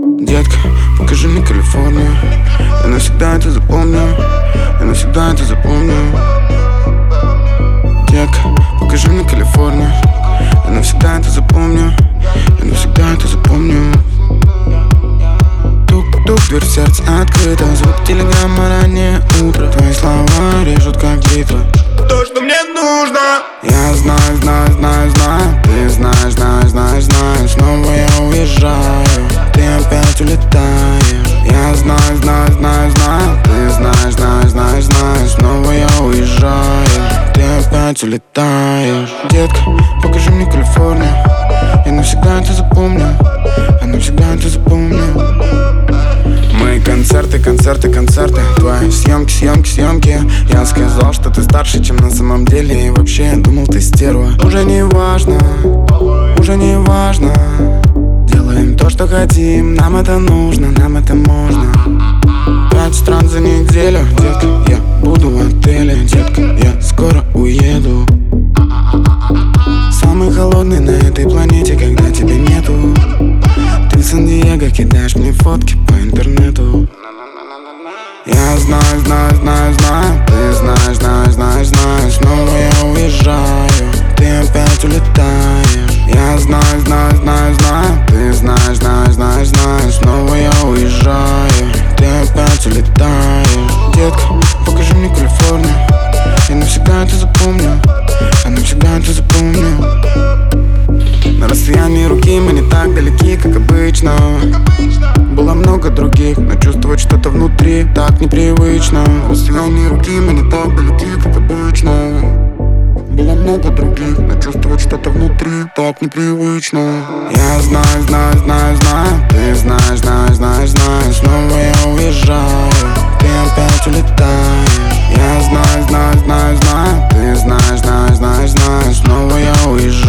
Детка, покажи мне Калифорнию. Я навсегда это запомню. Я навсегда это запомню. Детка, покажи мне Калифорнию. Я навсегда это запомню. Я навсегда это запомню. Тук-тук, дверь в сердце открыта. Звук телеграмма, раннее утро. Твои слова режут как бритва. То, что мне нужно. Я знаю, знаю, знаю, знаю. Ты знаешь, знаешь, знаешь, знаешь. Снова я уезжаю, ты опять улетаешь. Я знаю, знаю, знаю, знаю. Ты знаешь, знаешь, знаешь, знаешь. Снова я уезжаю, ты опять улетаешь. Детка, покажи мне Калифорнию. Я навсегда это запомню. Я навсегда это запомню. Мои концерты, концерты, концерты. Твои съемки, съемки, съемки. Я сказал, что ты старше, чем на самом деле. И вообще я думал, ты стерва. Уже не важно, уже не важно. Делаем то, что хотим. Нам это нужно, нам это можно. 5 стран за неделю. Детка, я буду в отеле. Детка, я скоро уеду. Самый холодный на этой планете, когда тебя нету. Ты в Сан-Диего кидаешь мне фотки по интернету. Я знаю, знаю, знаю, знаю. Ты знаешь, знаешь, знаешь, знаешь. Снова я уезжаю, ты опять улетаешь. Я знаю, знаю, знаю, знаю. Ты знаешь, знаешь, знаешь, знаешь. Снова я уезжаю, ты опять улетаешь. Детка, покажи мне Калифорнию. Я навсегда это запомню. Я навсегда это запомню. На расстоянии руки мы не так далеки, как обычно. Было много других, но чувствовать что-то внутри так непривычно. На расстоянии руки мы не так далеки, как обычно. Было много других, но чувствовать что-то внутри так непривычно. Я знаю, знаю, знаю, знаю. Ты знаешь, знаешь, знаешь, знаешь. Снова я уезжаю, ты опять улетаешь. Я знаю, знаю, знаю, знаю. Ты знаешь, знаешь, знаешь, знаешь. Снова я уезжаю.